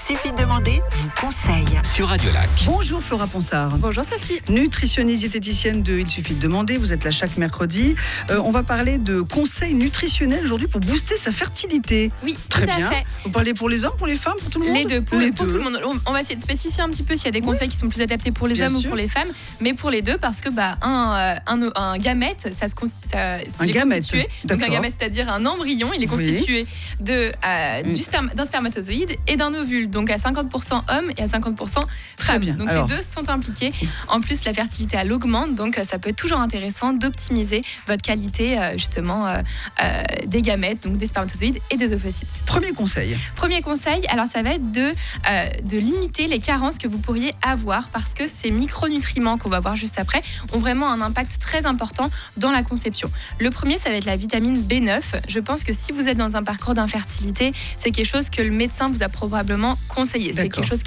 suffit de demander vous conseille sur Radio Lac. Bonjour Flora Ponsard. Bonjour Sophie. Nutritionniste diététicienne de Il suffit de demander, vous êtes là chaque mercredi. On va parler de conseils nutritionnels aujourd'hui pour booster sa fertilité. Oui, Très tout à bien. fait. Vous parlez pour les hommes, pour les femmes, pour tout le monde? Les deux, pour Les tout deux. le monde. On va essayer de spécifier un petit peu s'il y a des conseils qui sont plus adaptés pour les Bien hommes sûr. ou pour les femmes, mais pour les deux parce que un gamète, il est gamète, constitué. Donc d'accord. un gamète, c'est-à-dire un embryon, il est constitué d'un spermatozoïde et d'un ovule, donc à 50% hommes et à 50% femmes. bien. Donc Alors. les deux sont impliqués. En plus, la fertilité elle augmente, donc ça peut être toujours intéressant d'optimiser votre qualité des gamètes, donc des spermatozoïdes et des ovocytes. Premier conseil. Premier conseil, alors ça va être de limiter les carences que vous pourriez avoir parce que ces micronutriments qu'on va voir juste après ont vraiment un impact très important dans la conception. Le premier, ça va être la vitamine B9. Je pense que si vous êtes dans un parcours d'infertilité, c'est quelque chose que le médecin vous a probablement conseillé. C'est D'accord. quelque chose qui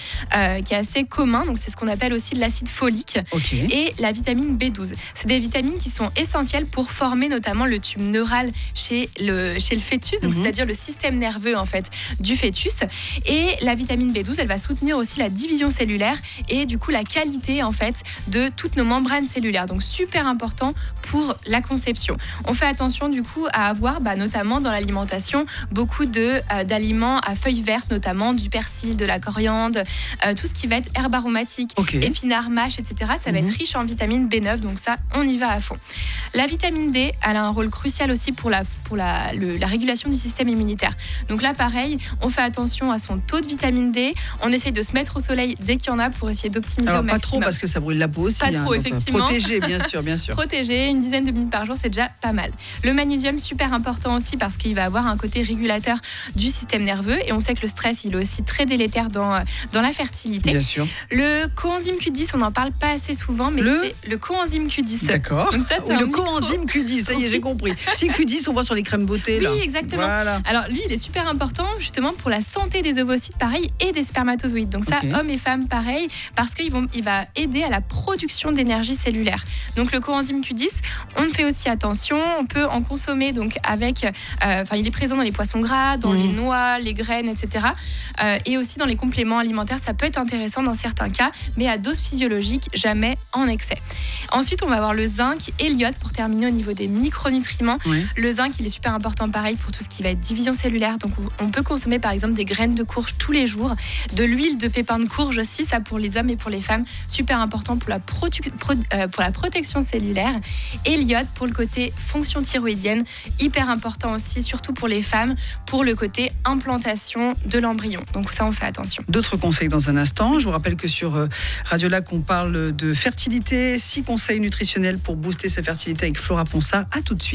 est assez commun, donc c'est ce qu'on appelle aussi de l'acide folique. Ok. Et la vitamine B12. C'est des vitamines qui sont essentielles pour former notamment le tube neural chez le fœtus, donc c'est-à-dire le système nerveux en fait du fœtus. Et la vitamine B12, elle va soutenir aussi la division cellulaire et du coup la qualité en fait de toutes nos membranes cellulaires. Donc super important pour la conception. On fait attention du coup à avoir notamment dans l'alimentation beaucoup d'aliments à feuilles vertes, notamment du persil, de la coriandre, tout ce qui va être herbe aromatique, Ok. épinards, mâches, etc. Ça va être riche en vitamine B9, donc ça, on y va à fond. La vitamine D, elle a un rôle crucial aussi pour la régulation du système immunitaire. Donc là, pareil, on fait attention à son taux de vitamine D. On essaye de se mettre au soleil dès qu'il y en a pour essayer d'optimiser Alors au pas trop maximum. parce que ça brûle la peau aussi. Pas trop, donc, effectivement. Protéger, bien sûr, bien sûr. Protéger, une dizaine de minutes par jour, c'est déjà pas mal. Le magnésium, super important aussi parce qu'il va avoir un côté régulateur du système nerveux et on sait que le stress, il est aussi très délétère dans la fertilité. Bien sûr. Le coenzyme Q10, on n'en parle pas assez souvent, mais c'est le coenzyme Q10. D'accord. Donc ça, c'est Oui, un le micro- coenzyme Q10, ça y est, j'ai compris. Si Q10, on voit sur les crèmes beauté. Oui, là. exactement. Voilà. Alors lui, il est super important justement pour la santé des ovocytes, pareil, et des spermatozoïdes. Donc ça, Ok. hommes et femmes, pareil, parce qu'il va aider à la production d'énergie cellulaire. Donc le coenzyme Q10, on fait aussi attention, on peut en consommer donc avec, il est présent dans les poissons gras, dans les noix, les graines, etc. Et aussi dans les compléments alimentaires, ça peut être intéressant dans certains cas, mais à dose physiologique, jamais en excès. Ensuite, on va avoir le zinc et l'iode pour terminer au niveau des micronutriments. Oui. Le zinc, il est super important, pareil, pour tout ce qui va être division cellulaire. Donc, on peut consommer, par exemple, des graines de courge tous les jours, de l'huile de pépins de courge aussi, ça pour les hommes et pour les femmes, super important pour la protection cellulaire. Et l'iode pour le côté fonction thyroïdienne, hyper important aussi, surtout pour les femmes, pour le côté implantation de l'embryon. Donc ça, on fait attention. D'autres conseils dans un instant. Je vous rappelle que sur Radio Lac, on parle de fertilité. 6 conseils nutritionnels pour booster sa fertilité avec Flora Ponsard. À tout de suite.